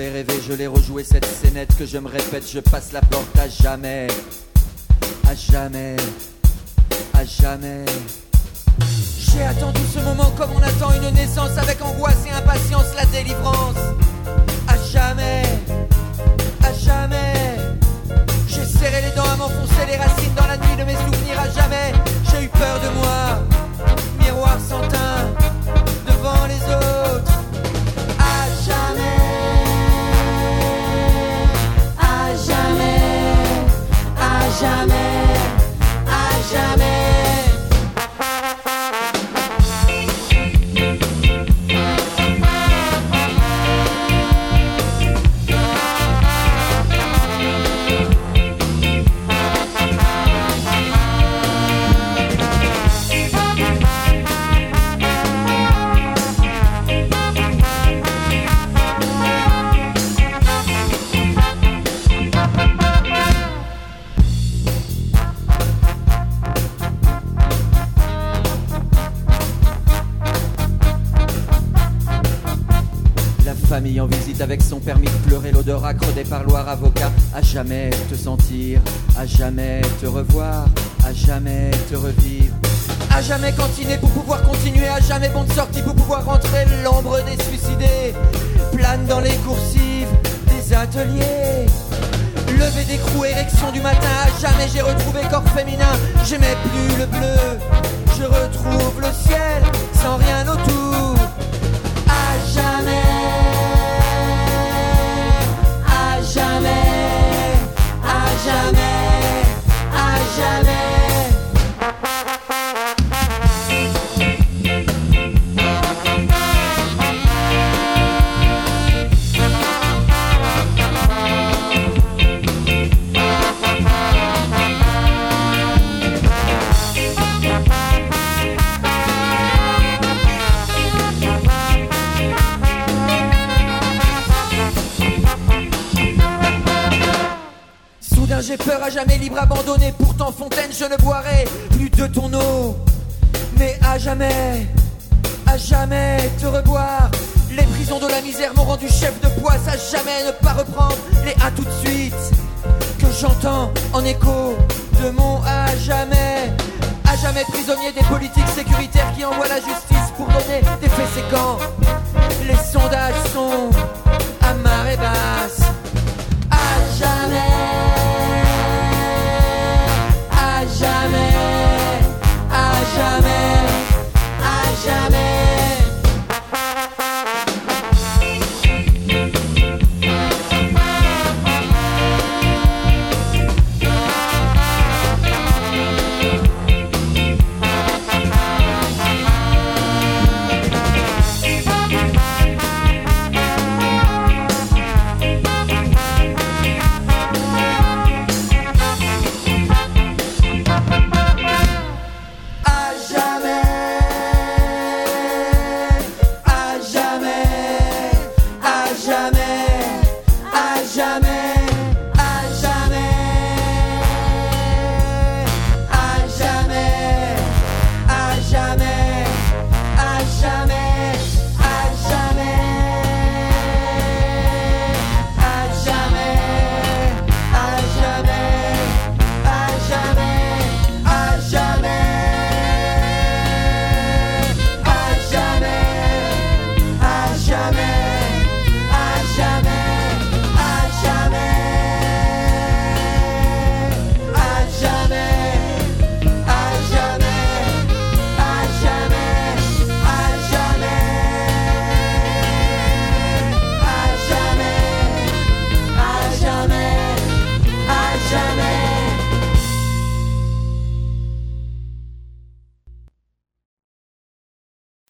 l'ai rêvé, je l'ai rejoué cette scénette que je me répète, je passe la porte à jamais. À jamais. À jamais. J'ai attendu ce moment comme on attend une naissance, avec angoisse et impatience la délivrance. À jamais. À jamais. J'ai serré les dents à m'enfoncer les racines dans la nuit de mes souvenirs. À jamais. J'ai eu peur de moi. Miroir sans teint devant les autres. À jamais. À jamais. À jamais. À jamais. Famille en visite avec son permis de pleurer, l'odeur âcre des parloirs avocats. À jamais te sentir, à jamais te revoir, à jamais te revivre. À jamais cantiner pour pouvoir continuer, à jamais bon de sortie pour pouvoir rentrer. L'ombre des suicidés plane dans les coursives des ateliers. Lever d'écrou, érection du matin, à jamais j'ai retrouvé corps féminin. J'aimais plus le bleu, je retrouve le ciel sans rien autour. À jamais. Jamais, à jamais, à jamais. J'ai peur, à jamais libre abandonné. Pourtant fontaine je ne boirai plus de ton eau. Mais à jamais te reboire. Les prisons de la misère m'ont rendu chef de poisse. À jamais ne pas reprendre les à tout de suite que j'entends en écho de mon à jamais. À jamais prisonnier des politiques sécuritaires qui envoient la justice pour donner des faits séquents. Les sondages